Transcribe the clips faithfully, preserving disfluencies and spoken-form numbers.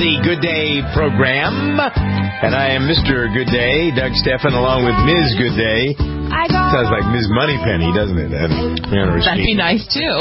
the Good Day program. And I am Mister Good Day, Doug Stephan, along with Miz Good Day. Sounds like Miz Moneypenny, doesn't it? That'd be nice, too.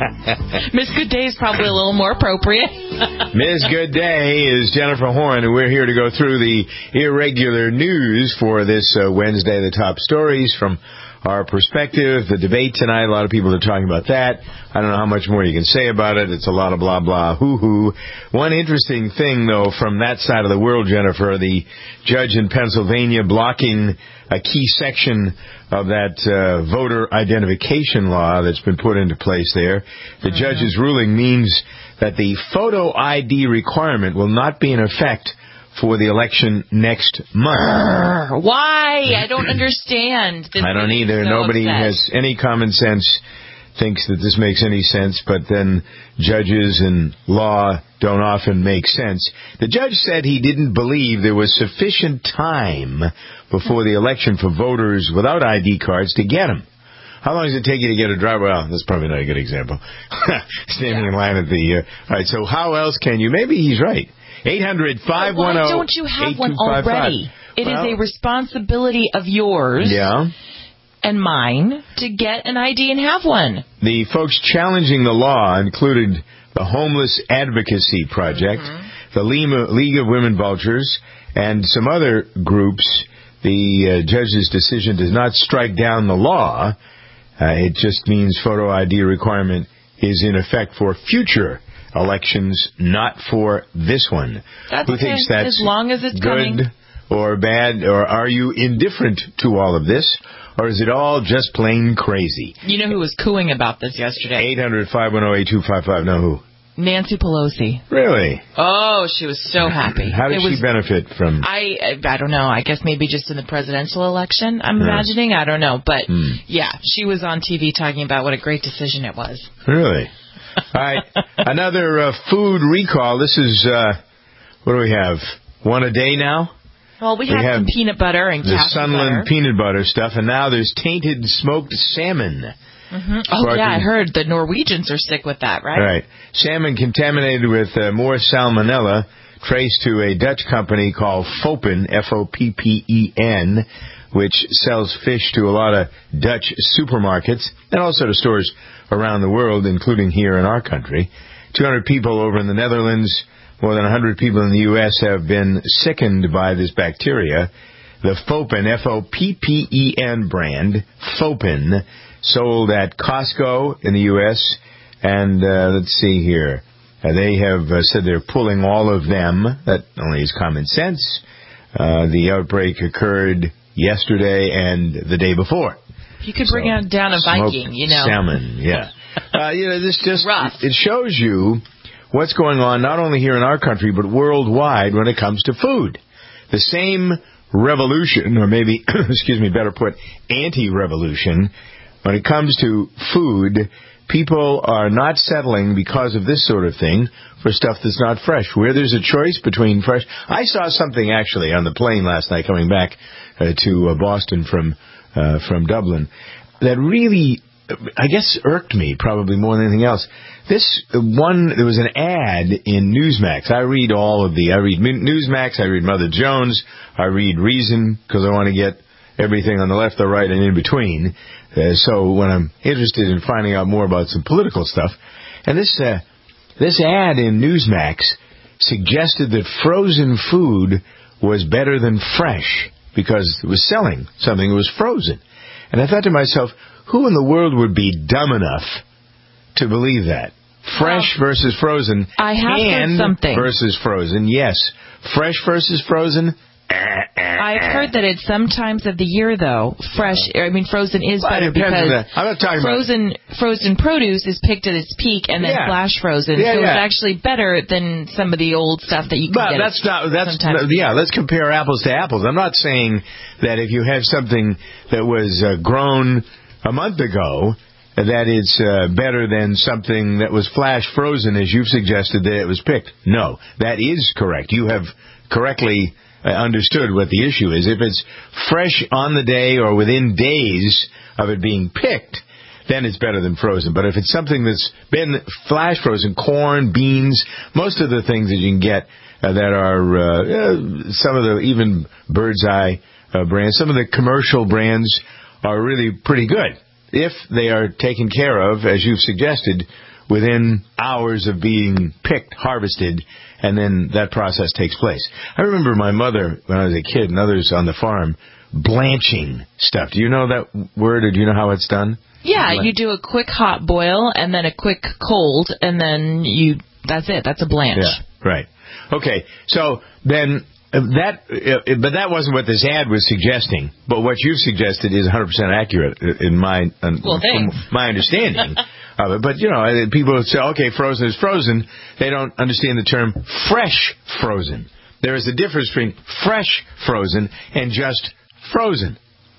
Miz Good Day is probably a little more appropriate. Miz Good Day is Jennifer Horn, and we're here to go through the irregular news for this uh, Wednesday, the top stories from our perspective. The debate tonight, a lot of people are talking about that. I don't know how much more you can say about it. It's a lot of blah, blah, hoo-hoo. One interesting thing, though, from that side of the world, Jennifer, the judge in Pennsylvania blocking a key section of that uh, voter identification law that's been put into place there. The mm-hmm. judge's ruling means that the photo I D requirement will not be in effect for the election next month. Why? I don't understand. This I don't either. So Nobody upset. has any common sense thinks that this makes any sense, but then judges and law don't often make sense. The judge said he didn't believe there was sufficient time before the election for voters without I D cards to get them. How long does it take you to get a driver? Well, that's probably not a good example. Standing yeah. in line at the... Uh, all right, so how else can you... Maybe he's right. eight hundred, five one zero, Why don't you have one already? It well, is a responsibility of yours yeah. and mine to get an I D and have one. The folks challenging the law included the Homeless Advocacy Project, mm-hmm. the League of Women Vultures, and some other groups. The uh, judge's decision does not strike down the law. Uh, it just means photo I D requirement is in effect for future elections, not for this one. That's Who okay, thinks that's as long as it's good coming. Or bad? Or are you indifferent to all of this? Or is it all just plain crazy? You know who was cooing about this yesterday? eight hundred, five one zero, eight two five five. No, who? Nancy Pelosi. Really? Oh, she was so happy. How did it she was, benefit from... I I don't know. I guess maybe just in the presidential election, I'm yeah. imagining. I don't know. But, hmm. yeah, she was on T V talking about what a great decision it was. Really? All right. Another uh, food recall. This is, uh, what do we have? One a day now? Well, we, we have, have some peanut butter and the cashew Sunland butter. peanut butter stuff, and now there's tainted smoked salmon. Mm-hmm. Oh, yeah, I heard the Norwegians are sick with that, right? Right. Salmon contaminated with uh, more salmonella, traced to a Dutch company called Foppen, F O P P E N, which sells fish to a lot of Dutch supermarkets and also to stores around the world, including here in our country. two hundred people over in the Netherlands, more than one hundred people in the U S have been sickened by this bacteria. The Foppen, F O P P E N brand, Foppen, sold at Costco in the U S, and uh, let's see here. Uh, they have uh, said they're pulling all of them. That only is common sense. Uh, the outbreak occurred yesterday and the day before. You could bring so, down a Viking, you know. Salmon, yeah. uh, you know, this just Rough. It shows you what's going on not only here in our country but worldwide when it comes to food. The same revolution, or maybe, excuse me, better put, anti-revolution. When it comes to food, people are not settling because of this sort of thing for stuff that's not fresh. Where there's a choice between fresh... I saw something, actually, on the plane last night coming back uh, to uh, Boston from uh, from Dublin that really, I guess, irked me probably more than anything else. This one, there was an ad in Newsmax. I read all of the... I read Newsmax, I read Mother Jones, I read Reason, because I want to get everything on the left, the right, and in between. Uh, so when I'm interested in finding out more about some political stuff, and this uh, this ad in Newsmax suggested that frozen food was better than fresh because it was selling something that was frozen. And I thought to myself, who in the world would be dumb enough to believe that? Fresh well, versus frozen. I have canned heard something. Versus frozen, yes. Fresh versus frozen. I've heard that at some times of the year, though, fresh, I mean, frozen is well, better because I'm not talking frozen about... frozen produce is picked at its peak and then yeah. flash frozen. Yeah, so yeah. it's actually better than some of the old stuff that you can but get. That's not, that's sometimes. Yeah, let's compare apples to apples. I'm not saying that if you have something that was uh, grown a month ago, that it's uh, better than something that was flash frozen, as you've suggested that it was picked. No, that is correct. You have correctly uh, understood what the issue is. If it's fresh on the day or within days of it being picked, then it's better than frozen. But if it's something that's been flash frozen, corn, beans, most of the things that you can get uh, that are uh, uh, some of the even Bird's Eye uh, brands, some of the commercial brands are really pretty good if they are taken care of, as you've suggested, within hours of being picked, harvested, and then that process takes place. I remember my mother, when I was a kid, and others on the farm, blanching stuff. Do you know that word, or do you know how it's done? Yeah, you do a quick hot boil, and then a quick cold, and then you, that's it. That's a blanch. Yeah, right. Okay, so then uh, that, uh, but that wasn't what this ad was suggesting. But what you've suggested is one hundred percent accurate in my, uh, well, thanks. my understanding of it. But, you know, people say, okay, frozen is frozen. They don't understand the term fresh frozen. There is a difference between fresh frozen and just frozen.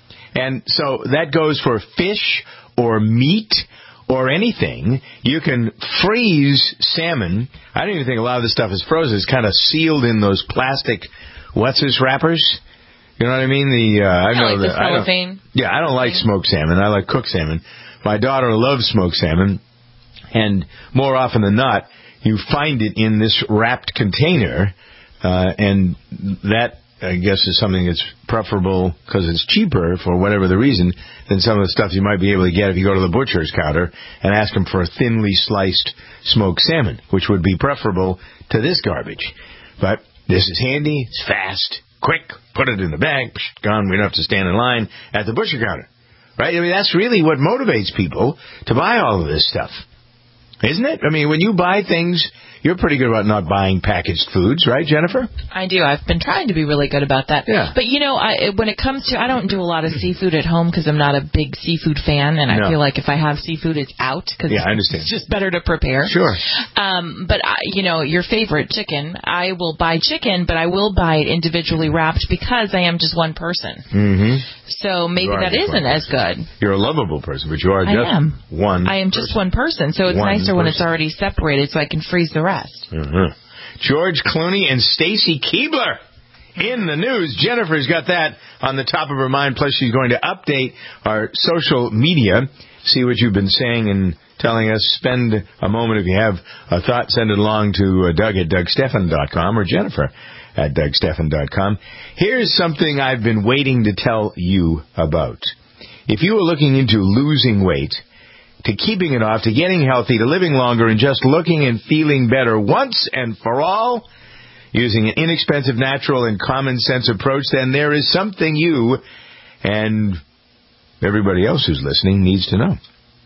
And so that goes for fish or meat or anything. You can freeze salmon. I don't even think a lot of this stuff is frozen. It's kind of sealed in those plastic, what's this, wrappers? You know what I mean? The uh, I yeah, know like the, the cellophane. I yeah, I don't like smoked salmon. I like cooked salmon. My daughter loves smoked salmon, and more often than not, you find it in this wrapped container, uh, and that, I guess, is something that's preferable because it's cheaper for whatever the reason than some of the stuff you might be able to get if you go to the butcher's counter and ask them for a thinly sliced smoked salmon, which would be preferable to this garbage. But this is handy, it's fast, quick, put it in the bag, psh, gone, we don't have to stand in line at the butcher counter. Right? I mean, that's really what motivates people to buy all of this stuff. Isn't it? I mean, when you buy things, you're pretty good about not buying packaged foods, right, Jennifer? I do. I've been trying to be really good about that. Yeah. But, you know, I, when it comes to, I don't do a lot of seafood at home because I'm not a big seafood fan, and I no. feel like if I have seafood, it's out because yeah, I understand. it's just better to prepare. Sure. Um, but, I, you know, your favorite chicken, I will buy chicken, but I will buy it individually wrapped because I am just one person. Mm-hmm. So maybe that isn't as good. You're a lovable person, but you are just I am. one I am person. just one person, so it's one nicer person. when it's already separated so I can freeze the rest. Mm-hmm. George Clooney and Stacy Keibler in the news. Jennifer's got that on the top of her mind, plus she's going to update our social media, see what you've been saying and telling us. Spend a moment, if you have a thought, send it along to uh, Doug at Doug Stephan dot com or Jennifer at Doug Stephan dot com. Here's something I've been waiting to tell you about. If you are looking into losing weight, to keeping it off, to getting healthy, to living longer, and just looking and feeling better once and for all, using an inexpensive, natural, and common sense approach, then there is something you and everybody else who's listening needs to know.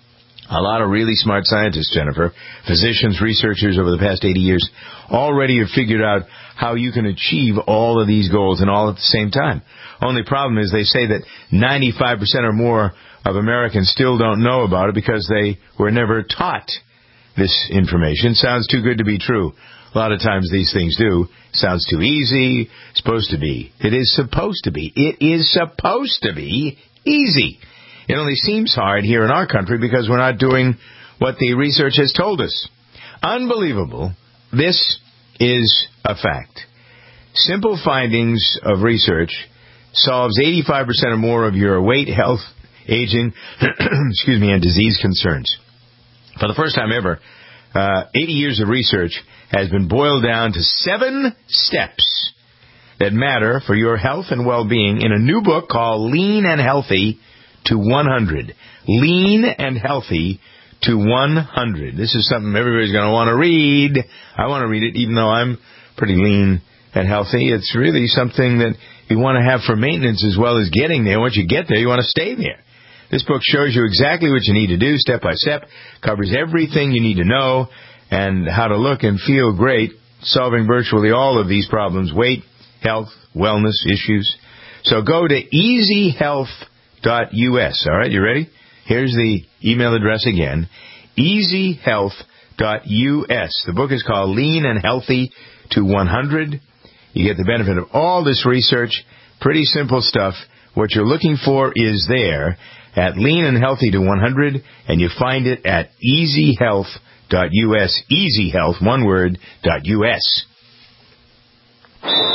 A lot of really smart scientists, Jennifer, physicians, researchers over the past eighty years, already have figured out how you can achieve all of these goals and all at the same time. Only problem is they say that ninety-five percent or more of Americans still don't know about it because they were never taught this information. Sounds too good to be true. A lot of times these things do. Sounds too easy. Supposed to be. It is supposed to be. It is supposed to be easy. It only seems hard here in our country because we're not doing what the research has told us. Unbelievable. This is a fact. Simple findings of research solves eighty-five percent or more of your weight, health, aging, excuse me, and disease concerns. For the first time ever, uh, eighty years of research has been boiled down to seven steps that matter for your health and well-being in a new book called Lean and Healthy to one hundred. Lean and Healthy to one hundred. This is something everybody's going to want to read. I want to read it, even though I'm pretty lean and healthy. It's really something that you want to have for maintenance as well as getting there. Once you get there, you want to stay there. This book shows you exactly what you need to do, step by step, covers everything you need to know, and how to look and feel great, solving virtually all of these problems, weight, health, wellness issues. So go to easy health dot U S. All right, you ready? Here's the email address again, easy health dot U S. The book is called Lean and Healthy to one hundred. You get the benefit of all this research. Pretty simple stuff. What you're looking for is there at Lean and Healthy to one hundred, and you find it at easy health dot U S. easy health, one word, dot U S.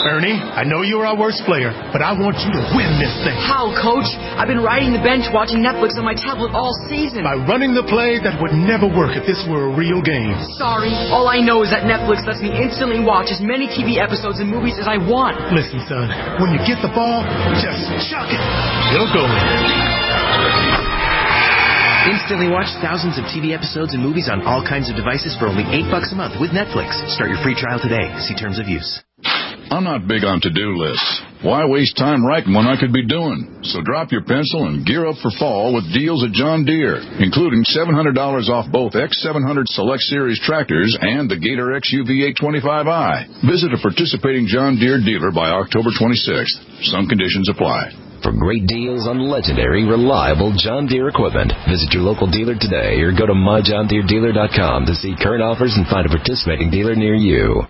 Ernie, I know you're our worst player, but I want you to win this thing. How, Coach? I've been riding the bench watching Netflix on my tablet all season. By running the play that would never work if this were a real game. Sorry. All I know is that Netflix lets me instantly watch as many T V episodes and movies as I want. Listen, son, when you get the ball, just chuck it. It'll go in. Instantly watch thousands of T V episodes and movies on all kinds of devices for only eight bucks a month with Netflix. Start your free trial today. See terms of use. I'm not big on to-do lists. Why waste time writing when I could be doing? So drop your pencil and gear up for fall with deals at John Deere, including seven hundred dollars off both X seven hundred Select Series tractors and the Gator X U V eight twenty-five i. Visit a participating John Deere dealer by October twenty-sixth. Some conditions apply. For great deals on legendary, reliable John Deere equipment, visit your local dealer today or go to my john deere dealer dot com to see current offers and find a participating dealer near you.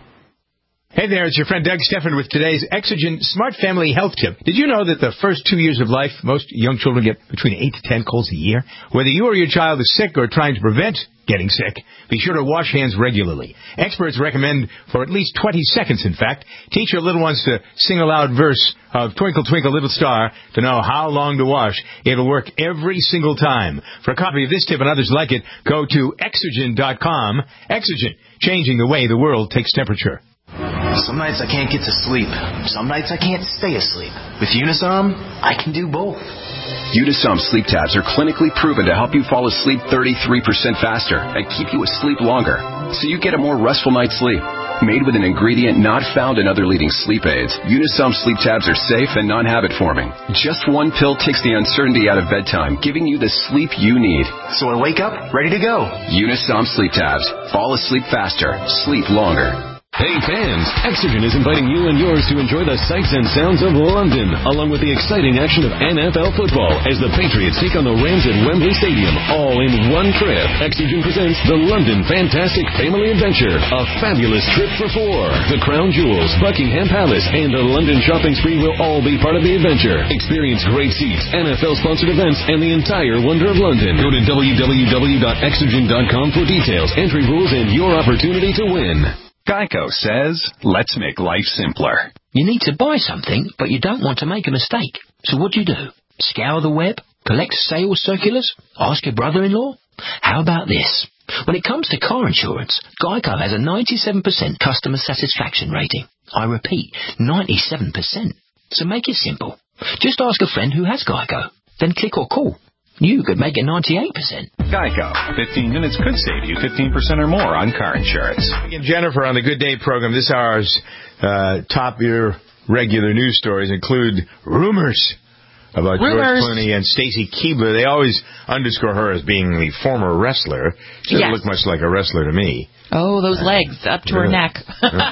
Hey there, it's your friend Doug Stephan with today's Exogen Smart Family Health Tip. Did you know that the first two years of life, most young children get between eight to ten colds a year? Whether you or your child is sick or trying to prevent getting sick, be sure to wash hands regularly. Experts recommend for at least twenty seconds, in fact. Teach your little ones to sing a loud verse of Twinkle, Twinkle, Little Star to know how long to wash. It'll work every single time. For a copy of this tip and others like it, go to exogen dot com. Exogen, changing the way the world takes temperature. Some nights I can't get to sleep. Some nights I can't stay asleep. With Unisom, I can do both. Unisom sleep tabs are clinically proven to help you fall asleep thirty-three percent faster and keep you asleep longer, so you get a more restful night's sleep. Made with an ingredient not found in other leading sleep aids, Unisom sleep tabs are safe and non-habit forming. Just one pill takes the uncertainty out of bedtime, giving you the sleep you need. So I wake up ready to go. Unisom sleep tabs. Fall asleep faster. Sleep longer. Hey fans, Exogen is inviting you and yours to enjoy the sights and sounds of London, along with the exciting action of N F L football as the Patriots take on the Rams at Wembley Stadium, all in one trip. Exogen presents the London Fantastic Family Adventure, a fabulous trip for four. The Crown Jewels, Buckingham Palace, and a London shopping spree will all be part of the adventure. Experience great seats, N F L-sponsored events, and the entire wonder of London. Go to w w w dot exogen dot com for details, entry rules, and your opportunity to win. Geico says, let's make life simpler. You need to buy something, but you don't want to make a mistake. So what do you do? Scour the web? Collect sales circulars? Ask your brother-in-law? How about this? When it comes to car insurance, Geico has a ninety-seven percent customer satisfaction rating. I repeat, ninety-seven percent. So make it simple. Just ask a friend who has Geico. Then click or call. You could make it ninety-eight percent. Geico. fifteen minutes could save you fifteen percent or more on car insurance. And Jennifer on the Good Day program. This hour's uh, top your regular news stories include rumors about rumors. George Clooney and Stacy Keibler. They always underscore her as being the former wrestler. She doesn't yes. look much like a wrestler to me. Oh, those legs up to really? her neck.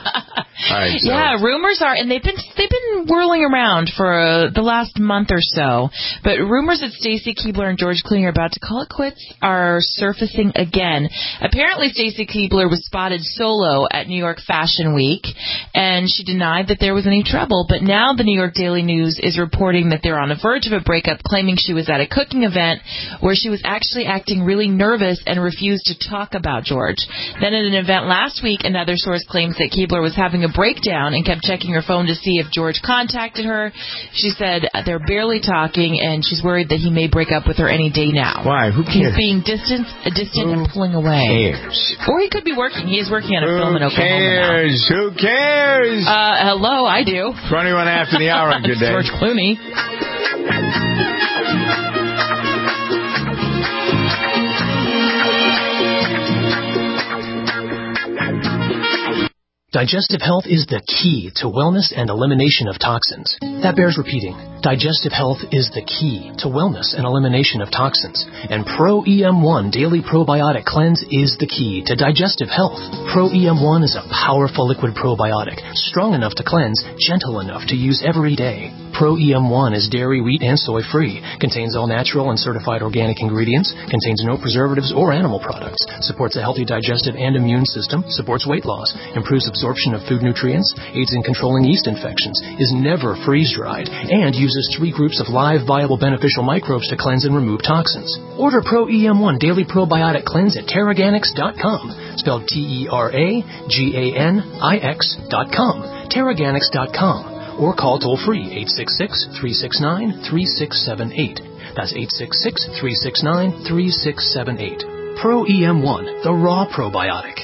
Right, so. Yeah, rumors are, and they've been they've been whirling around for uh, the last month or so. But rumors that Stacy Keibler and George Clooney are about to call it quits are surfacing again. Apparently, Stacy Keibler was spotted solo at New York Fashion Week, and she denied that there was any trouble. But now the New York Daily News is reporting that they're on the verge of a breakup, claiming she was at a cooking event where she was actually acting really nervous and refused to talk about George. Then at an event last week, another source claims that Keibler was having a breakdown and kept checking her phone to see if George contacted her. She said they're barely talking, and she's worried that he may break up with her any day now. Why? Who cares? He's being distant, uh, distant and pulling away. Cares? Or he could be working. He is working on a Who film in Oklahoma cares? now. Who cares? Uh, hello, I do. twenty-one after the hour on Good Day. George Clooney. Digestive health is the key to wellness and elimination of toxins. That bears repeating. Digestive health is the key to wellness and elimination of toxins. And Pro E M one Daily Probiotic Cleanse is the key to digestive health. Pro E M one is a powerful liquid probiotic, strong enough to cleanse, gentle enough to use every day. Pro E M one is dairy, wheat, and soy-free. Contains all natural and certified organic ingredients. Contains no preservatives or animal products. Supports a healthy digestive and immune system. Supports weight loss. Improves absorption of food nutrients. Aids in controlling yeast infections. Is never freeze-dried. And uses three groups of live, viable, beneficial microbes to cleanse and remove toxins. Order Pro E M one Daily Probiotic Cleanse at Terraganics dot com. Spelled T E R A G A N I X dot com. Terraganics dot com. Or call toll-free eight six six, three six nine, three six seven eight. That's eight six six, three six nine, three six seven eight. Pro E M one, the raw probiotic.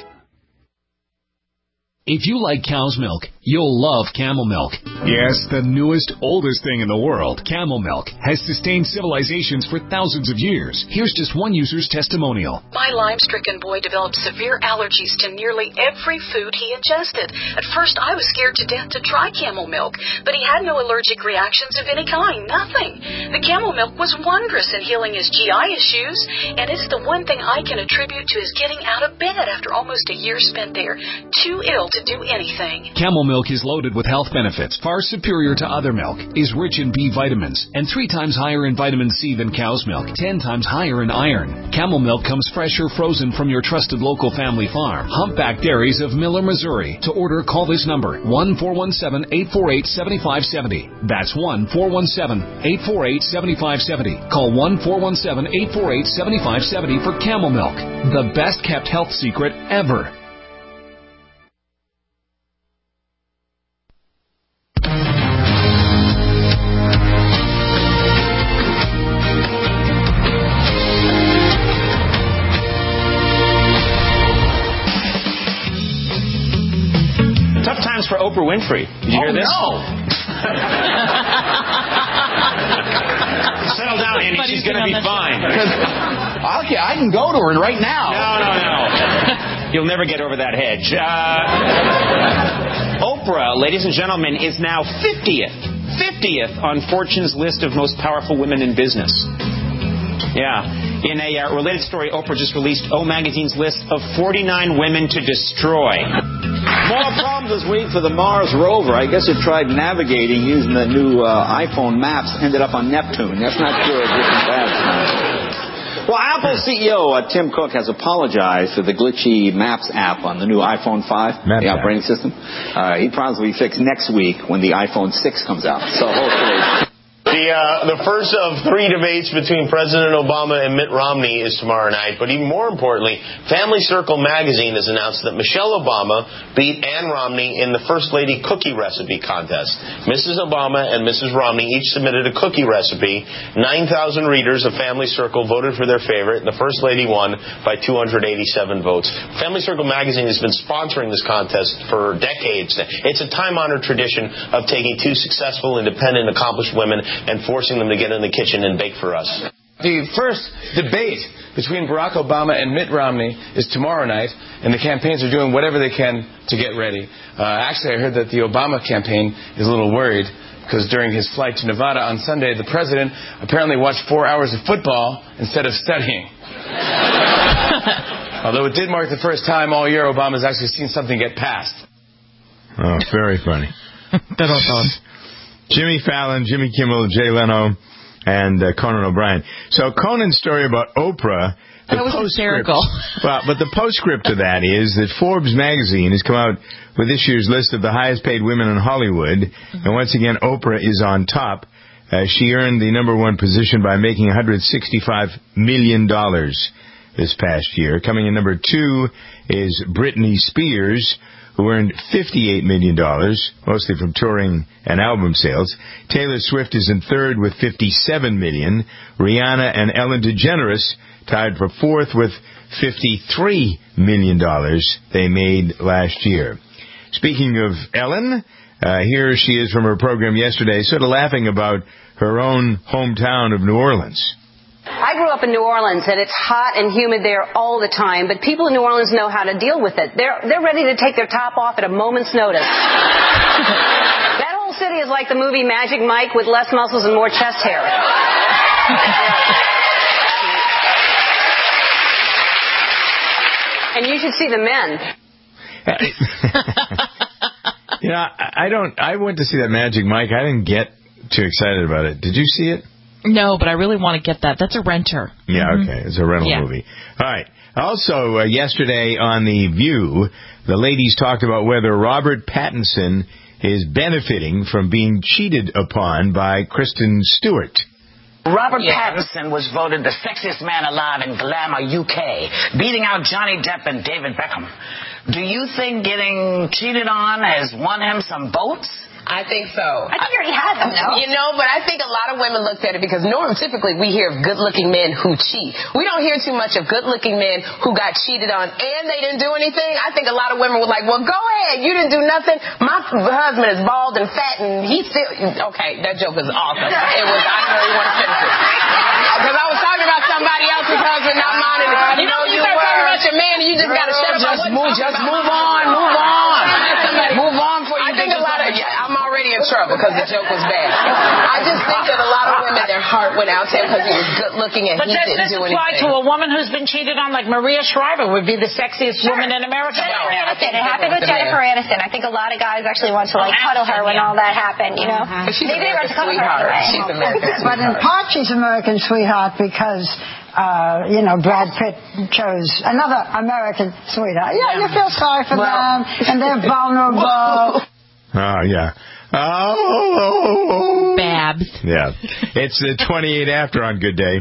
If you like cow's milk, you'll love Camel Milk. Yes, the newest, oldest thing in the world, Camel Milk, has sustained civilizations for thousands of years. Here's just one user's testimonial. My Lyme-stricken boy developed severe allergies to nearly every food he ingested. At first, I was scared to death to try Camel Milk, but he had no allergic reactions of any kind, nothing. The Camel Milk was wondrous in healing his G I issues, and it's the one thing I can attribute to his getting out of bed after almost a year spent there, too ill to do anything. Camel Milk is loaded with health benefits, far superior to other milk, is rich in B vitamins, and three times higher in vitamin C than cow's milk, ten times higher in iron. Camel Milk comes fresh or frozen from your trusted local family farm. Humpback Dairies of Miller, Missouri. To order, call this number, one four one seven, eight four eight, seven five seven zero. That's one four one seven, eight four eight, seven five seven zero. Call one four one seven, eight four eight, seven five seven zero for Camel Milk, the best kept health secret ever. For Oprah Winfrey. Did you oh, hear this? No. Settle down, Andy. She's going to be fine. Okay, I can go to her right now. No, no, no. You'll never get over that hedge. Uh, Oprah, ladies and gentlemen, is now fiftieth. fiftieth on Fortune's list of most powerful women in business. Yeah. In a uh, related story, Oprah just released O Magazine's list of forty-nine women to destroy. More problems this week for the Mars rover. I guess it tried navigating using the new uh, iPhone maps, ended up on Neptune. That's not good. Well, Apple C E O uh, Tim Cook has apologized for the glitchy Maps app on the new iPhone five, Map the operating app. system. Uh, he promises to be fixed next week when the iPhone six comes out. So hopefully... The, uh, the first of three debates between President Obama and Mitt Romney is tomorrow night. But even more importantly, Family Circle magazine has announced that Michelle Obama beat Ann Romney in the First Lady cookie recipe contest. Missus Obama and Missus Romney each submitted a cookie recipe. nine thousand readers of Family Circle voted for their favorite, and the First Lady won by two hundred eighty-seven votes. Family Circle magazine has been sponsoring this contest for decades. It's a time-honored tradition of taking two successful, independent, accomplished women and forcing them to get in the kitchen and bake for us. The first debate between Barack Obama and Mitt Romney is tomorrow night, and the campaigns are doing whatever they can to get ready. Uh, actually, I heard that the Obama campaign is a little worried because during his flight to Nevada on Sunday, the president apparently watched four hours of football instead of studying. Although it did mark the first time all year Obama's actually seen something get passed. Oh, very funny. Jimmy Fallon, Jimmy Kimmel, Jay Leno, and uh, Conan O'Brien. So Conan's story about Oprah... That was hysterical. Well, but the postscript to that is that Forbes magazine has come out with this year's list of the highest paid women in Hollywood. Mm-hmm. And once again, Oprah is on top. Uh, she earned the number one position by making one hundred sixty-five million dollars this past year. Coming in number two is Britney Spears, who earned fifty-eight million dollars, mostly from touring and album sales. Taylor Swift is in third with fifty-seven million dollars. Rihanna and Ellen DeGeneres tied for fourth with fifty-three million dollars they made last year. Speaking of Ellen, uh, here she is from her program yesterday, sort of laughing about her own hometown of New Orleans. I grew up in New Orleans, and it's hot and humid there all the time, but people in New Orleans know how to deal with it. They're, they're ready to take their top off at a moment's notice. That whole city is like the movie Magic Mike with less muscles and more chest hair. And you should see the men. Yeah, I don't. I went to see that Magic Mike. I didn't get too excited about it. Did you see it? No, but I really want to get that. That's a renter. Yeah, mm-hmm. okay. It's a rental yeah. movie. All right. Also, uh, yesterday on The View, the ladies talked about whether Robert Pattinson is benefiting from being cheated upon by Kristen Stewart. Robert yes. Pattinson was voted the sexiest man alive in Glamour U K, beating out Johnny Depp and David Beckham. Do you think getting cheated on has won him some votes? I think so. I think he already had them, though. You know, but I think a lot of women looked at it because normally, typically, we hear of good-looking men who cheat. We don't hear too much of good-looking men who got cheated on and they didn't do anything. I think a lot of women were like, well, go ahead. You didn't do nothing. My husband is bald and fat and he still... Okay, that joke is awesome. It was... I don't really want to finish it. Because I was talking about somebody else's husband, not mine. And, you know, you start talking about your man and you just got to shut up. Just move, just move on, move on. Move on for you. I think a lot of... I'm already in trouble because the joke was bad. I just think that a lot of women, their heart went out to him because he was good looking and but he didn't do anything. But does this apply to a woman who's been cheated on? Like Maria Shriver would be the sexiest sure. woman in America. Jennifer Aniston. It happened with Jennifer Aniston. I think a lot of guys actually want to like cuddle her when all that happened, you know? Mm-hmm. She's Maybe they were to cuddle her anyway. She's America's But in part she's American sweetheart because Uh, you know, Brad Pitt chose another American sweetheart. Yeah, you feel sorry for well, them, and they're vulnerable. Oh, yeah. Oh, Babs. Yeah. It's the twenty-eight after on Good Day.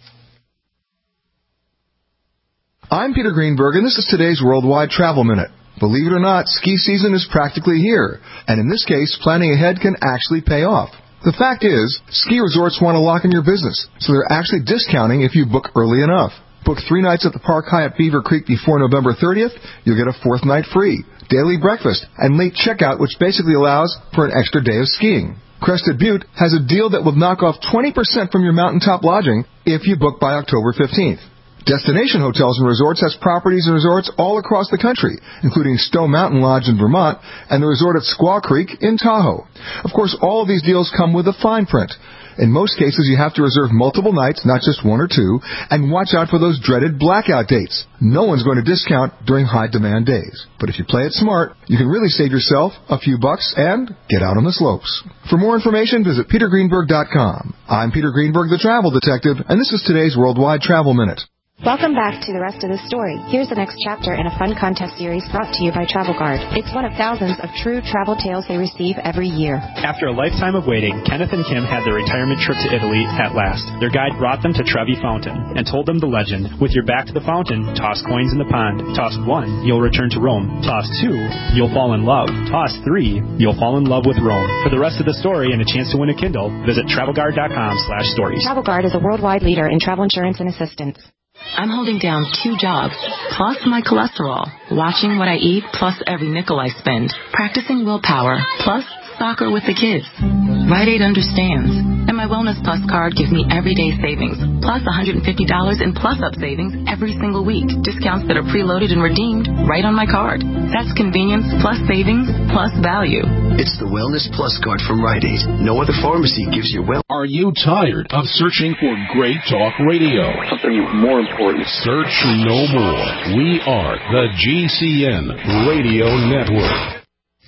I'm Peter Greenberg, and this is today's Worldwide Travel Minute. Believe it or not, ski season is practically here, and in this case, planning ahead can actually pay off. The fact is, ski resorts want to lock in your business, so they're actually discounting if you book early enough. Book three nights at the Park Hyatt Beaver Creek before November thirtieth, you'll get a fourth night free, daily breakfast, and late checkout, which basically allows for an extra day of skiing. Crested Butte has a deal that will knock off twenty percent from your mountaintop lodging if you book by October fifteenth. Destination Hotels and Resorts has properties and resorts all across the country, including Stowe Mountain Lodge in Vermont and the resort at Squaw Creek in Tahoe. Of course, all of these deals come with a fine print. In most cases, you have to reserve multiple nights, not just one or two, and watch out for those dreaded blackout dates. No one's going to discount during high-demand days. But if you play it smart, you can really save yourself a few bucks and get out on the slopes. For more information, visit peter greenberg dot com. I'm Peter Greenberg, the Travel Detective, and this is today's Worldwide Travel Minute. Welcome back to the rest of the story. Here's the next chapter in a fun contest series brought to you by Travel Guard. It's one of thousands of true travel tales they receive every year. After a lifetime of waiting, Kenneth and Kim had their retirement trip to Italy at last. Their guide brought them to Trevi Fountain and told them the legend. With your back to the fountain, toss coins in the pond. Toss one, you'll return to Rome. Toss two, you'll fall in love. Toss three, you'll fall in love with Rome. For the rest of the story and a chance to win a Kindle, visit travel guard dot com slash stories. Travel Guard is a worldwide leader in travel insurance and assistance. I'm holding down two jobs, plus my cholesterol, watching what I eat, plus every nickel I spend, practicing willpower, plus soccer with the kids. Rite Aid understands, and my Wellness Plus card gives me everyday savings, plus one hundred fifty dollars in plus-up savings every single week. Discounts that are preloaded and redeemed right on my card. That's convenience plus savings plus value. It's the Wellness Plus card from Rite Aid. No other pharmacy gives you well. Are you tired of searching for great talk radio? Something more important. Search no more. We are the G C N Radio Network.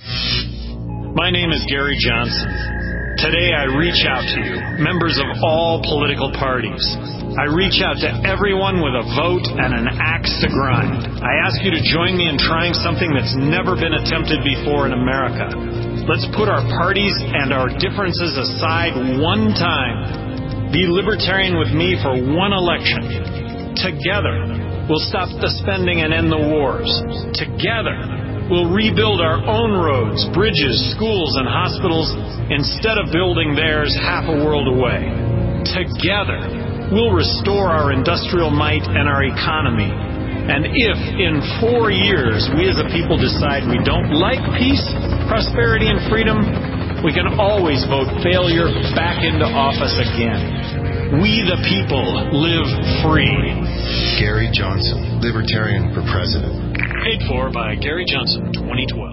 My name is Gary Johnson. Today I reach out to you, members of all political parties. I reach out to everyone with a vote and an axe to grind. I ask you to join me in trying something that's never been attempted before in America. Let's put our parties and our differences aside one time. Be libertarian with me for one election. Together, we'll stop the spending and end the wars. Together, we'll rebuild our own roads, bridges, schools, and hospitals instead of building theirs half a world away. Together, we'll restore our industrial might and our economy. And if in four years we as a people decide we don't like peace, prosperity, and freedom, we can always vote failure back into office again. We the people live free. Gary Johnson, Libertarian for President. Paid for by Gary Johnson, twenty twelve.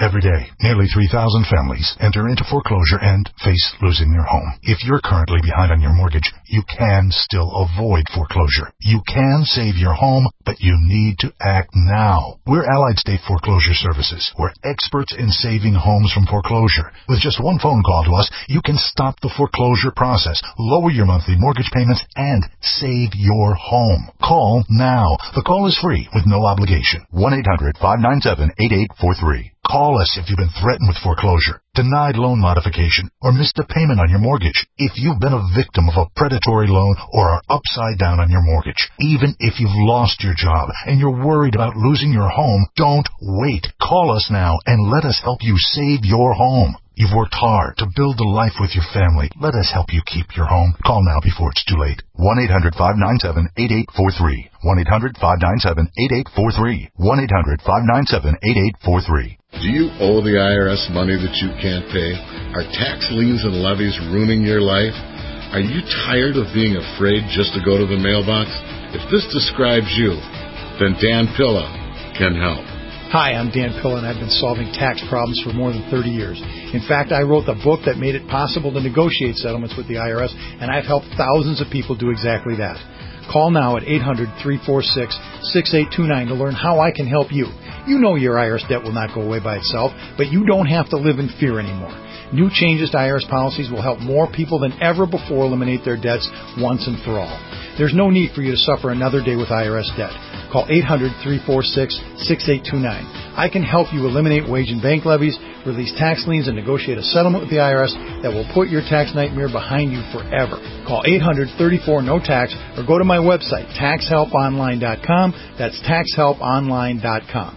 Every day, nearly three thousand families enter into foreclosure and face losing their home. If you're currently behind on your mortgage, you can still avoid foreclosure. You can save your home, but you need to act now. We're Allied State Foreclosure Services. We're experts in saving homes from foreclosure. With just one phone call to us, you can stop the foreclosure process, lower your monthly mortgage payments, and save your home. Call now. The call is free with no obligation. one eight hundred five nine seven eight eight four three. Call us if you've been threatened with foreclosure, denied loan modification, or missed a payment on your mortgage. If you've been a victim of a predatory loan or are upside down on your mortgage, even if you've lost your job and you're worried about losing your home, don't wait. Call us now and let us help you save your home. You've worked hard to build a life with your family. Let us help you keep your home. Call now before it's too late. one eight hundred five nine seven eight eight four three. one eight hundred five nine seven eight eight four three. one eight hundred five nine seven eight eight four three. Do you owe the I R S money that you can't pay? Are tax liens and levies ruining your life? Are you tired of being afraid just to go to the mailbox? If this describes you, then Dan Pilla can help. Hi, I'm Dan Pilla, and I've been solving tax problems for more than thirty years. In fact, I wrote the book that made it possible to negotiate settlements with the I R S, and I've helped thousands of people do exactly that. Call now at eight hundred three four six six eight two nine to learn how I can help you. You know your I R S debt will not go away by itself, but you don't have to live in fear anymore. New changes to I R S policies will help more people than ever before eliminate their debts once and for all. There's no need for you to suffer another day with I R S debt. Call eight hundred three four six six eight two nine. I can help you eliminate wage and bank levies, release tax liens, and negotiate a settlement with the I R S that will put your tax nightmare behind you forever. Call eight hundred thirty-four no tax or go to my website, tax help online dot com. That's tax help online dot com.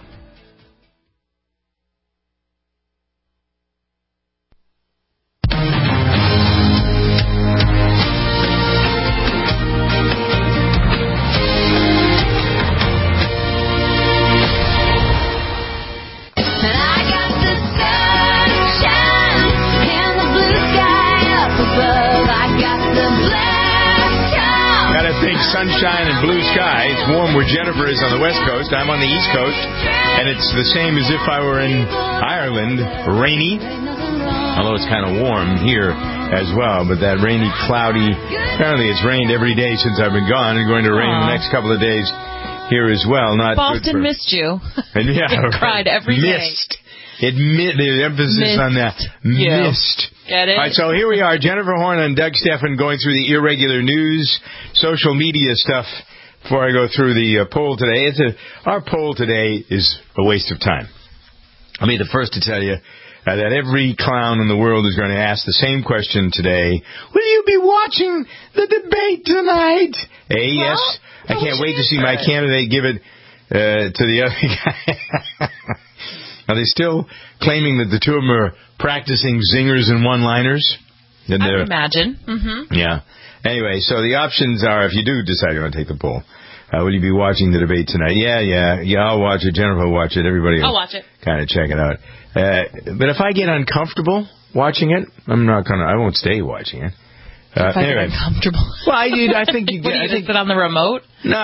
Sunshine and blue sky. It's warm where Jennifer is on the West Coast. I'm on the East Coast, and it's the same as if I were in Ireland. Rainy, although it's kind of warm here as well, but that rainy, cloudy, apparently it's rained every day since I've been gone, and going to rain Aww. the next couple of days here as well. Not Boston good for, missed you. And yeah, it cried every missed. day. It missed. The emphasis missed on that. You. Missed. Get it? All right, so here we are, Jennifer Horn and Doug Steffen going through the irregular news, social media stuff before I go through the uh, poll today. It's a, our poll today is a waste of time. I'll be the first to tell you uh, that every clown in the world is going to ask the same question today. Will you be watching the debate tonight? A, well, yes. I can't wait to see my candidate give it uh, to the other guy. Are they still claiming that the two of them are practicing zingers and one-liners? I would imagine. Mm-hmm. Yeah. Anyway, so the options are, if you do decide you want to take the poll, uh, will you be watching the debate tonight? Yeah, yeah. Yeah, I'll watch it. Jennifer will watch it. Everybody will I'll watch it. Kind of check it out. Uh, but if I get uncomfortable watching it, I'm not going to, I won't stay watching it. Uh, if I anyway. get uncomfortable. Well, I, I think you get... What, I think, sit on the remote?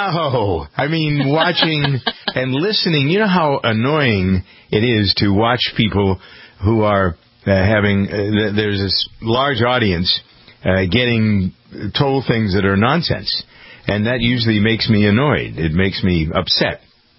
No. I mean, watching and listening. You know how annoying it is to watch people who are uh, having... Uh, there's this large audience uh, getting told things that are nonsense. And that usually makes me annoyed. It makes me upset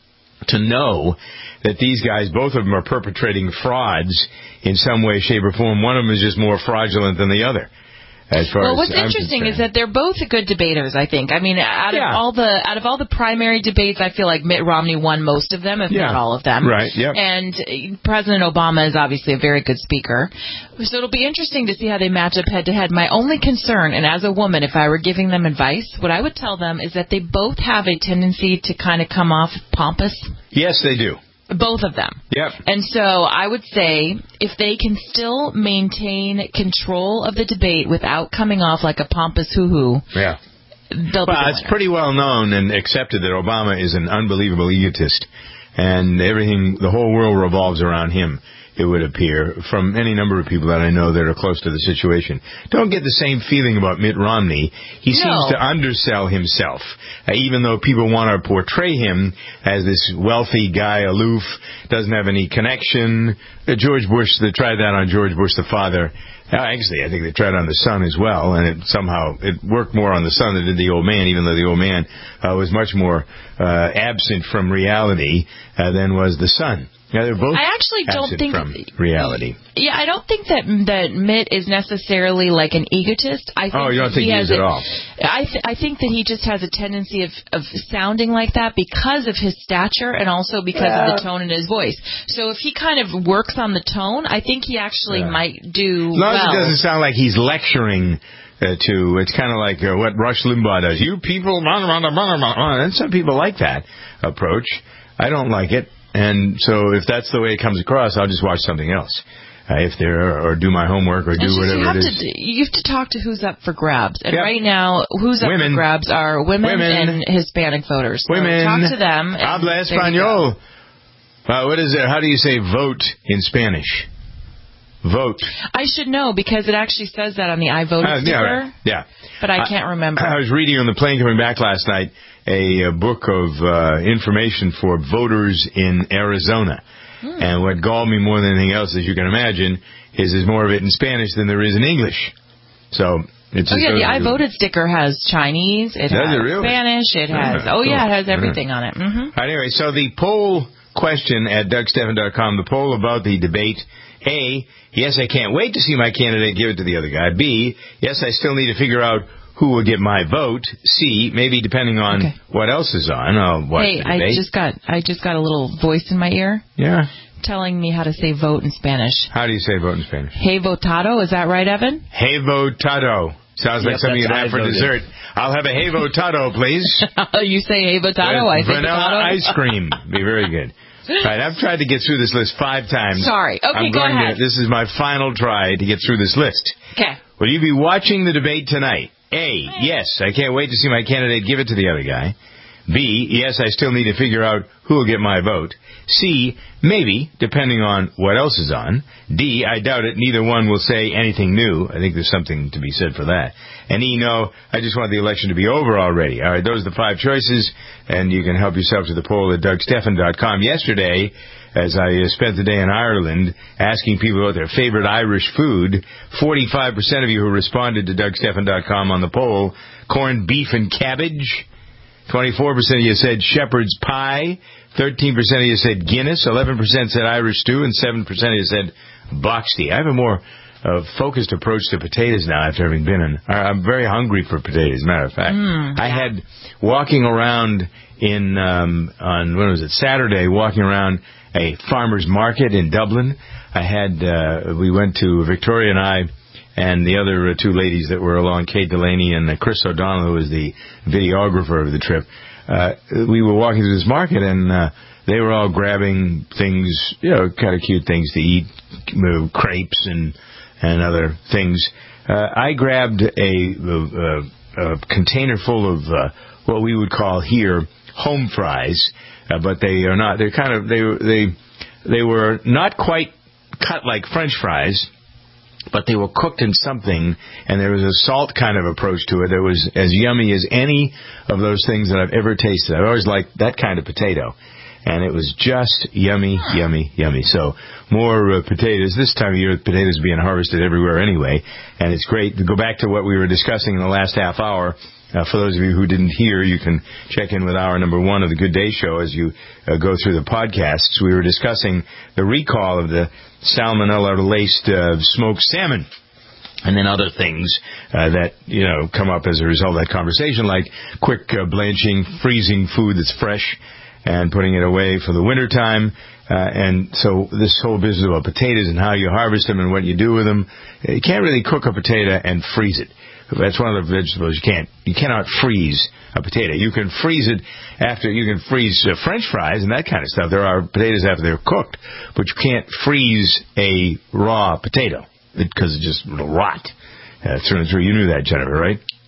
to know that these guys, both of them are perpetrating frauds in some way, shape, or form. One of them is just more fraudulent than the other. As far well, as what's I'm interesting concerned. is that they're both good debaters, I think. I mean, out yeah. of all the out of all the primary debates, I feel like Mitt Romney won most of them, if yeah. not all of them. Right, yep. And President Obama is obviously a very good speaker. So it'll be interesting to see how they match up head-to-head. My only concern, and as a woman, if I were giving them advice, what I would tell them is that they both have a tendency to kind of come off pompous. Yes, they do. Both of them. Yep. And so I would say if they can still maintain control of the debate without coming off like a pompous hoo-hoo, yeah. they'll well, be it's pretty well known and accepted that Obama is an unbelievable egotist, and everything, the whole world revolves around him. it would appear, from any number of people that I know that are close to the situation. Don't get the same feeling about Mitt Romney. He No. seems to undersell himself, uh, even though people want to portray him as this wealthy guy, aloof, doesn't have any connection. Uh, George Bush, they tried that on George Bush the father. Uh, actually, I think they tried on the son as well, and it somehow it worked more on the son than did the old man, even though the old man uh, was much more uh, absent from reality uh, than was the son. Yeah, they're both I actually don't absent think from reality. Yeah, I don't think that that Mitt is necessarily like an egotist. I think Oh, you don't that think he has is at a- all? I th- I think that he just has a tendency of of sounding like that because of his stature and also because Yeah. of the tone in his voice. So if he kind of works on the tone, I think he actually Yeah. might do As long as well. it doesn't sound like he's lecturing uh, to, it's kind of like uh, what Rush Limbaugh does. You people, blah, blah, blah, blah, blah. And some people like that approach. I don't like it. And so if that's the way it comes across, I'll just watch something else. Uh, if there, or do my homework, or do It's just whatever you have it is. to you have to talk to who's up for grabs, and Yep. right now who's up Women. for grabs are women, Women. and Hispanic voters. So Women. talk to them. and Habla there you go. español. Uh, what is it? How do you say vote in Spanish? Vote. I should know because it actually says that on the I voted Uh, sticker, yeah, right. Yeah. but I can't remember. I was reading on the plane coming back last night a, a book of uh, information for voters in Arizona. Hmm. And what galled me more than anything else, as you can imagine, is there's more of it in Spanish than there is in English. So it's Oh just yeah, those the I are- voted sticker has Chinese, it Does has it really? Spanish, it has Ah, oh yeah, it has cool. everything on it. hmm Anyway, so the poll question at Doug Stephan dot com, the poll about the debate. A, yes, I can't wait to see my candidate give it to the other guy. B, yes, I still need to figure out who will get my vote. C, maybe depending on Okay. what else is on, I'll watch Hey, the I debate. just got I just got a little voice in my ear Yeah. telling me how to say vote in Spanish. How do you say vote in Spanish? Hey votado, is that right, Evan? Hey votado. Sounds like Yep, something you'd that's have I for voted. dessert. I'll have a hey votado, please. You say hey votado, I With say vanilla potato. ice cream. Be very good. All right, I've tried to get through this list five times. Sorry. Okay, I'm go going ahead. To, this is my final try to get through this list. Okay. Will you be watching the debate tonight? A, yes, I can't wait to see my candidate give it to the other guy. B, yes, I still need to figure out who will get my vote. C, maybe, depending on what else is on. D, I doubt it. Neither one will say anything new. I think there's something to be said for that. And E, no, I just want the election to be over already. All right, those are the five choices, and you can help yourself to the poll at Doug Stephan dot com. Yesterday, as I uh, spent the day in Ireland asking people about their favorite Irish food, forty-five percent of you who responded to Doug Stephan dot com on the poll, corned beef and cabbage. twenty-four percent of you said shepherd's pie. thirteen percent of you said Guinness. eleven percent said Irish stew. And seven percent of you said boxty. I have a more uh, focused approach to potatoes now after having been in. I'm very hungry for potatoes, as a matter of fact. Mm. I had walking around in, um, on, when was it, Saturday, walking around a farmer's market in Dublin. I had, uh, we went to, Victoria and I, and the other uh, two ladies that were along, Kate Delaney and uh, Chris O'Donnell, who was the videographer of the trip. Uh, we were walking through this market, and uh, they were all grabbing things, you know, kind of cute things to eat, uh, crepes and and other things. Uh, I grabbed a, a, a container full of uh, what we would call here home fries, uh, but they are not. They're kind of they they they were not quite cut like French fries, but they were cooked in something, and there was a salt kind of approach to it that was as yummy as any of those things that I've ever tasted. I've always liked that kind of potato, and it was just yummy, yummy, yummy. So more uh, potatoes. This time of year, potatoes being harvested everywhere anyway, and it's great. To go back to what we were discussing in the last half hour, uh, for those of you who didn't hear, you can check in with hour number one of the Good Day Show as you uh, go through the podcasts. We were discussing the recall of the salmonella-laced uh, smoked salmon, and then other things uh, that, you know, come up as a result of that conversation, like quick uh, blanching, freezing food that's fresh, and putting it away for the wintertime. Uh, and so this whole business about potatoes and how you harvest them and what you do with them, you can't really cook a potato and freeze it. That's one of the vegetables you can't. You cannot freeze a potato. You can freeze it after, you can freeze uh, French fries and that kind of stuff. There are potatoes after they're cooked, but you can't freeze a raw potato because it just will rot uh, through and through. You knew that, Jennifer, right?